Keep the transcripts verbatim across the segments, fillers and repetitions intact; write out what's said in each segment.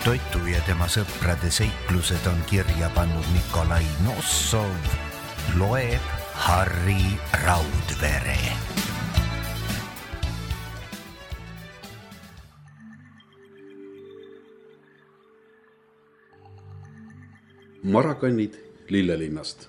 Toitu ja tema sõprade seiklused on kirja pannud Nikolai Nossov, loeb Harri Raudvere. Marakannid Lillelinnast.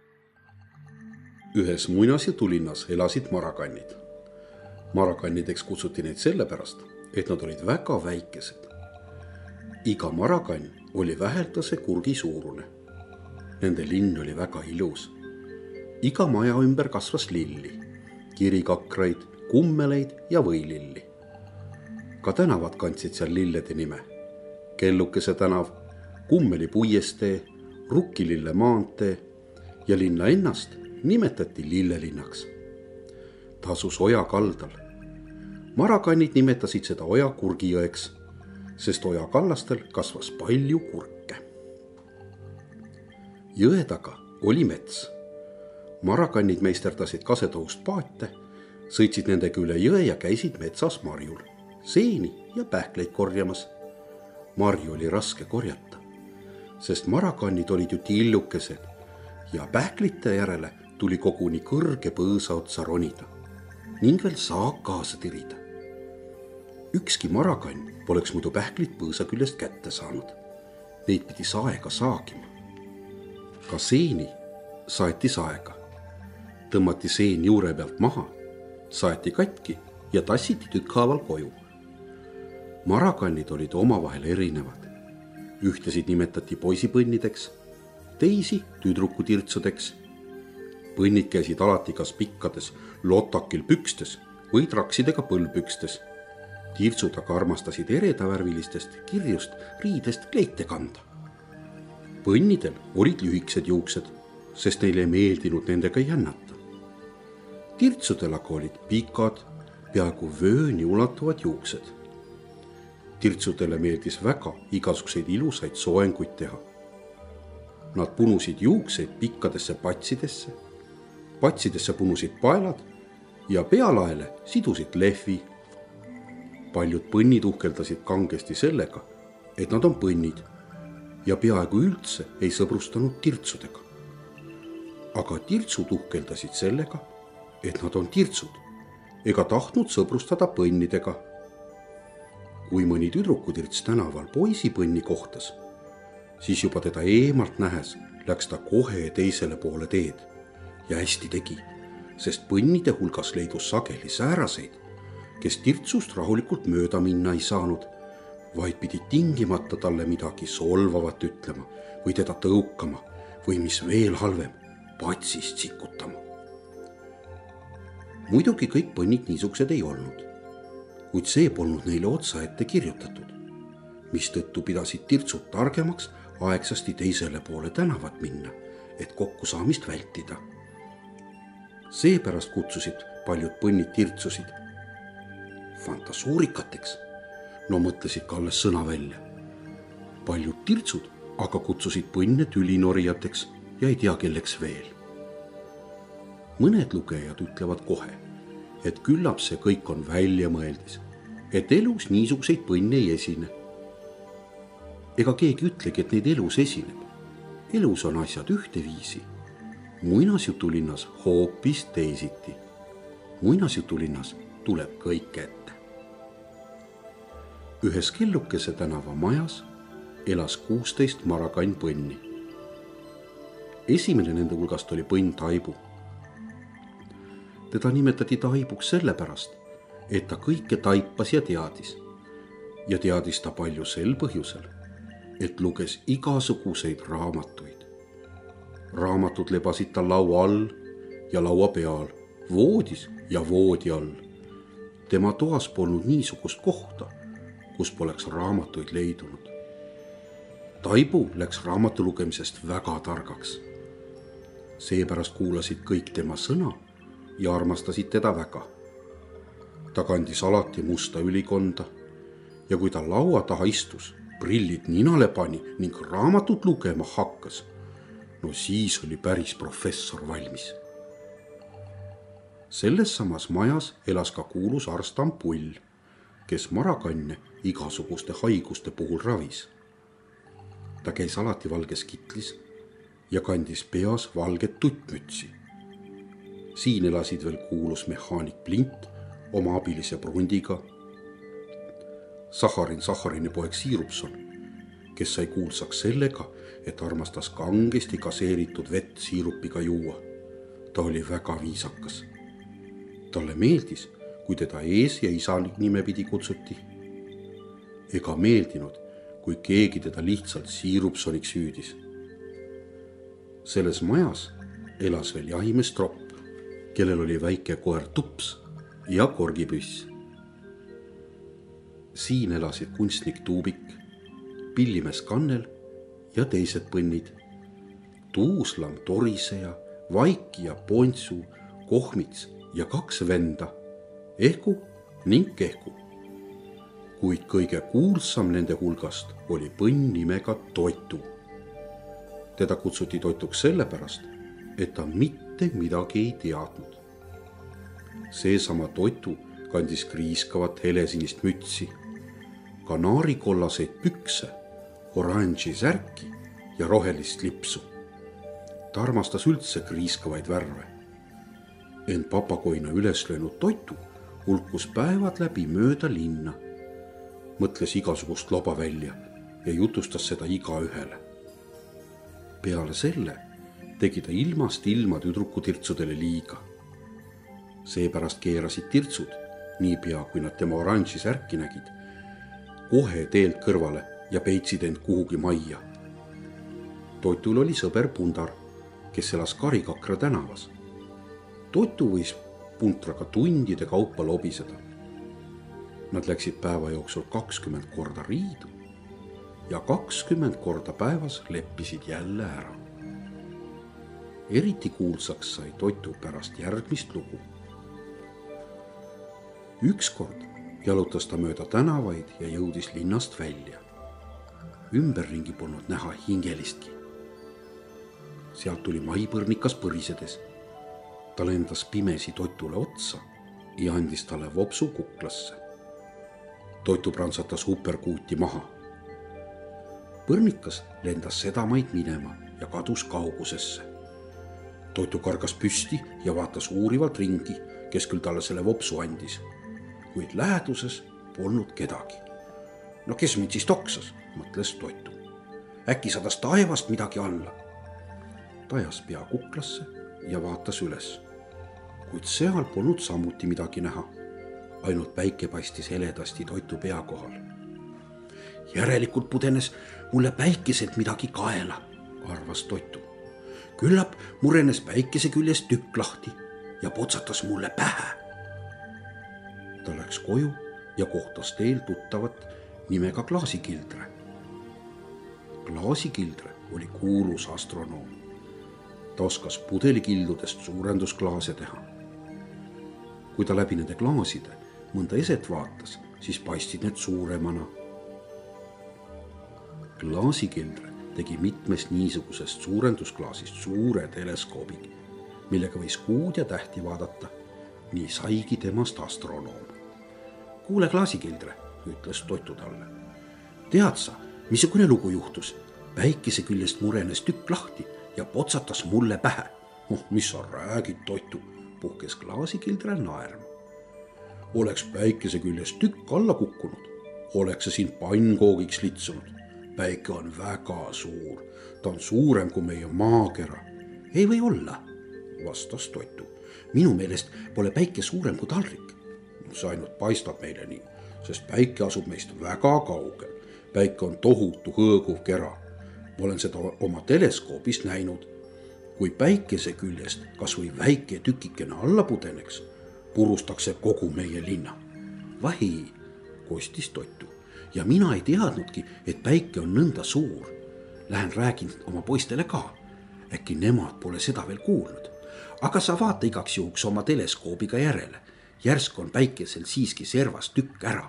Ühes muinasjutulinnas elasid marakannid. Marakannideks kutsuti neid sellepärast, et nad olid väga väikesed. Iga marakann oli väheldase kurgi suurune. Nende linn oli väga ilus. Iga maja ümber kasvas lilli, kirikakraid, kummeleid ja võililli. Ka tänavad kandsid seal lillede nime. Kellukese tänav, Kummeli puiestee, Rukkilille maantee ja linna ennast nimetati Lillelinnaks. Ta asus oja kaldal. Marakannid nimetasid seda oja Kurgijõeks, sest oja kallastel kasvas palju kurke. Jõe taga oli mets. Marakannid meisterdasid kasetohust paate, sõitsid nendega üle jõe ja käisid metsas marjul, seeni ja pähkleid korjamas. Marju oli raske korjata, sest marakannid olid ju tillukesed ja pähklite järele tuli koguni kõrge põõsa otsa ronida ning veel saak kaasa tirida. Ükski marakann poleks muidu pähklit põõsa küljest kätte saanud. Neid pidi saega saagima. Ka seeni saeti saega. Tõmmati seen juure pealt maha, saeti katki ja tassiti tükkhaaval koju. Marakannid olid omavahel erinevad. Ühtesid nimetati poisipõnnideks, teisi tüdrukutirtsudeks. Põnnid käisid alati kas pikkades lotakil pükstes või traksidega põlpükstes. Tirtsud aga armastasid eredavärvilistest kirjust riidest kleite kanda. Põnnidel olid lühikesed juuksed, sest neile ei meeldinud nendega jännata. Tirtsudel aga olid pikad, peaaegu vööni ulatuvad juuksed. Tirtsudele meeldis väga igasuguseid ilusaid soenguid teha. Nad punusid juukseid pikkadesse patsidesse, patsidesse punusid paelad ja pealaele sidusid lehvi. Paljud põnnid uhkeldasid kangesti sellega, et nad on põnnid ja peaaegu üldse ei sõbrustanud tirtsudega. Aga tirtsud uhkeldasid sellega, et nad on tirtsud ega tahtnud sõbrustada põnnidega. Kui mõni tüdrukutirts tänaval poisipõnni kohtas, siis juba teda eemalt nähes läks ta kohe teisele poole teed ja hästi tegi, sest põnnide hulgas leidus sageli sääraseid, kes tirtsust rahulikult mööda minna ei saanud, vaid pidi tingimata talle midagi solvavat ütlema või teda tõukama või mis veel halvem, patsist sikutama. Muidugi kõik põnnid niisugused ei olnud, kuid see polnud neile otsa ette kirjutatud, mistõttu pidasid tirtsud targemaks aegsasti teisele poole tänavat minna, et kokkusaamist vältida. Seepärast kutsusid paljud põnnid tirtsusid fantasuurikateks, no mõtlesid ka alles sõna välja. Paljud tirtsud aga kutsusid põnne tülinorijateks ja ei tea kelleks veel. Mõned lugejad ütlevad kohe, et küllap see kõik on väljamõeldis, et elus niisuguseid põnne ei esine. Ega keegi ütlegi, et neid elus esineb. Elus on asjad ühteviisi, muinasjutulinnas hoopis teisiti. Muinasjutulinnas tuleb kõik ette. Ühes Kellukese tänava majas elas kuusteist marakann põnni. Esimene nende hulgast oli põnn Taibu. Teda nimetati Taibuks sellepärast, et ta kõike taipas ja teadis. Ja teadis ta palju sel põhjusel, et luges igasuguseid raamatuid. Raamatud lebasid ta laua all ja laua peal, voodis ja voodi all. Tema toas polnud niisugust kohta, kus poleks raamatuid leidunud. Taibu läks raamatu lugemisest väga targaks. Seepärast kuulasid kõik tema sõna ja armastasid teda väga. Ta kandis alati musta ülikonda ja kui ta laua taha istus, prillid ninale pani ning raamatut lugema hakkas, no siis oli päris professor valmis. Selles samas majas elas ka kuulus arst Ampull, kes marakanne igasuguste haiguste puhul ravis. ta käis alati valges kitlis ja kandis peas valget tuttmütsi. Siin elasid veel kuulus mehaanik Plint oma abilise Brundiga, Saharin Saharini poeg Siirupson, kes sai kuulsaks sellega, et armastas kangesti gaseeritud vett siirupiga juua. Ta oli väga viisakas. Talle meeldis, kui teda ees ja isa nimepidi kutsuti. Ega meeldinud, kui keegi teda lihtsalt Siirupsoniks hüüdis. Selles majas elas veel jahimees Tropp, kellel oli väike koer Tups ja korgipüss. Siin elasid kunstnik Tuubik, pillimees Kannel ja teised põnnid, Tuuslam, Toriseja, Vaiki ja Pontsu, Kohmits ja kaks venda, Ehku ning Kehku. Kuid kõige kuulsam nende hulgast oli põnn nimega Toitu. Teda kutsuti Toituks sellepärast, et ta mitte midagi ei teadnud. Seesama Toitu kandis kriiskavat helesinist mütsi, kanaarikollaseid pükse, oranži särki ja rohelist lipsu. Ta armastas üldse kriiskavaid värve. Ent papagoina üles löönud Toitu hulkus päevad läbi mööda linna, mõtles igasugust loba välja ja jutustas seda igaühele. Peale selle tegi ta ilmast ilma tüdrukutirtsudele liiga. Seepärast keerasid tirtsud, niipea kui nad tema oranži särki nägid, kohe teelt kõrvale ja peitsid end kuhugi majja. Toitul oli sõber Pundar, kes elas Karikakra tänavas. Toitu võis puntraga tundide kaupa lobiseda. Nad läksid päeva jooksul kakskümmend korda riidu ja kakskümmend korda päevas leppisid jälle ära. Eriti kuulsaks sai Toitu pärast järgmist lugu. Ükskord jalutas ta mööda tänavaid ja jõudis linnast välja. Ümberringi polnud näha hingelistki. Sealt tuli maipõrnikas põrisedes. Ta lendas pimesi Toitule otsa ja andis talle vopsu kuklasse. Toitu prantsatas uperkuuti maha. Põrnikas lendas sedamaid minema ja kadus kaugusesse. Toitu kargas püsti ja vaatas uurivalt ringi, kes küll talle selle vopsu andis, kuid läheduses polnud kedagi. No kes mind siis toksas, mõtles Toitu. Äkki sadas taevast midagi alla. Ta ajas pea kuklasse ja vaatas üles, kuid seal polnud samuti midagi näha. Ainult päike paistis heledasti Toitu pea kohal. Järelikult pudenes mulle päikeselt midagi kaela, arvas Toitu. Küllap murenes päikese küljest tükk lahti ja potsatas mulle pähe. Ta läks koju ja kohtas teel tuttavat nimega Klaasikildre. Klaasikildre oli kuulus astronoom. Ta oskas pudelikildudest suurendusklaase teha. Kui ta läbi nende klaaside mõnda eset vaatas, siis paistsid need suuremana. Klaasikildre tegi mitmest niisugusest suurendusklaasist suure teleskoobid, millega võis kuud ja tähti vaadata. Nii saigi temast astronoom. Kuule, Klaasikildre, ütles Toitu talle. Tead sa, missugune lugu juhtus? Päikese küljest murenes tükk lahti ja potsatas mulle pähe. Oh, mis sa räägid, Toitu, puhkes Klaasikildre naerma. Oleks päikese küljest tükk alla kukkunud, oleks see sind pannkoogiks litsunud. Päike on väga suur, ta on suurem kui meie maakera. Ei või olla, vastas Toitu. Minu meelest pole päike suurem kui taldrik. See ainult paistab meile nii, sest päike asub meist väga kaugel. Päike on tohutu hõõguv kera. Ma olen seda oma teleskoobist näinud. Kui päikese küljest kas või väike tükikene alla pudeneks, purustakse kogu meie linna. Vahi, kostis Toitu. Ja mina ei teadnudki, et päike on nõnda suur. Lähen räägin oma poistele ka. Äkki nemad pole seda veel kuulnud. Aga sa vaata igaks juhuks oma teleskoobiga järele. Järsk on päikesel siiski servas tükk ära.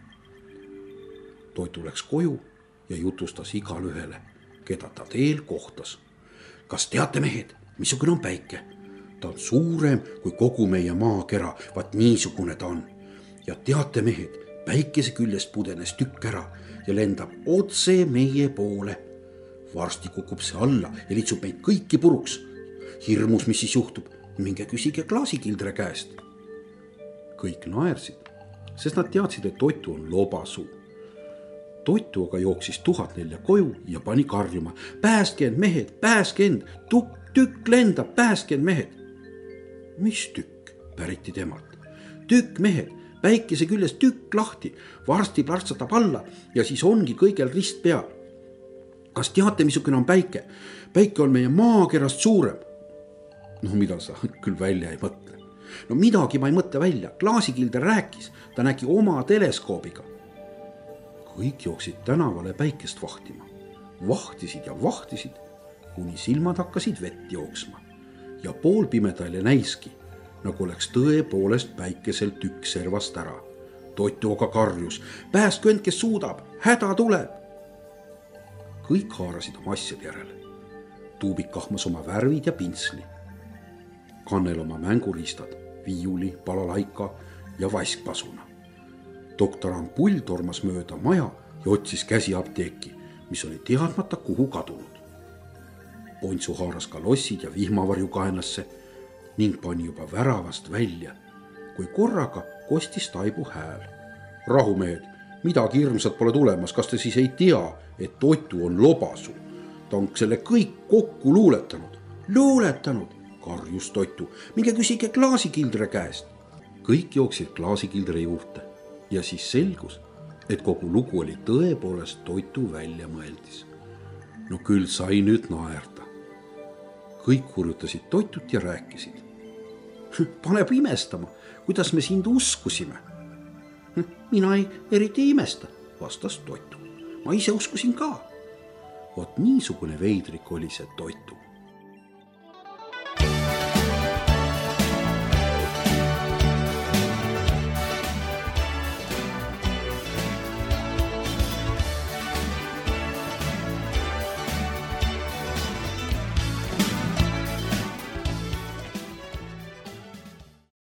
Toitu läks koju ja jutustas igal ühele, keda ta teel kohtas. Kas teate, mehed, missugune on päike? Ta on suurem kui kogu meie maakera, vaat niisugune ta on. Ja teate, mehed, päikese küljest pudenes tükk ära ja lendab otse meie poole. varsti kukub see alla ja litsub meid kõiki puruks. Hirmus, mis siis juhtub? Minge küsige klaasikildre käest. Kõik naersid, sest nad teadsid, et Toitu on lobasuu. Toitu aga jooksis tuhat nelja koju ja pani karjuma. Pääske end, mehed, pääske end, tukk, tükk lendab, pääske end, mehed. Mis tükk, päriti temalt. Tükk, mehed, päikese küljes tükk lahti, varsti plärtsatab alla ja siis ongi kõigel rist peal. Kas teate, missugune on päike? Päike on meie maakerast suurem. No mida sa küll välja ei mõtle? No midagi ma ei mõtle välja. Klaasikilder rääkis, ta nägi oma teleskoobiga. Kõik jooksid tänavale päikest vahtima. Vahtisid ja vahtisid, kuni silmad hakkasid vett jooksma. Ja pool pimedaile näiski, nagu oleks tõepoolest päikeselt tükk servast ära. Toitu aga karjus, pääsku end, kes suudab, häda tuleb. Kõik haarasid oma asjade järele. Tuubik kahmas oma värvid ja pintsli. Kannel oma mänguriistad, viiuli, balalaika ja vaskpasuna. Doktor Ampull tormas mööda maja ja otsis käsi apteeki, mis oli teadmata kuhu kadunud. Pontsu haaras ka lossid ja vihmavarju kaenasse ning pani juba väravast välja, kui korraga kostis Taibu hääl. Rahumehed, midagi hirmsat pole tulemas, kas te siis ei tea, et Toitu on lobasuu? Ta on selle kõik kokku luuletanud. Luuletanud, karjus Toitu. Minge küsige klaasikildre käest. Kõik jooksid klaasikildre juurde ja siis selgus, et kogu lugu oli tõepoolest Toitu välja mõeldis. No küll sai nüüd naerda. Kõik hurjutasid Toitut ja rääkisid. Paneb imestama, kuidas me sind uskusime. Mina ei eriti imesta, vastas Toitu. Ma ise uskusin ka. Vot niisugune veidrik oli see Toitu.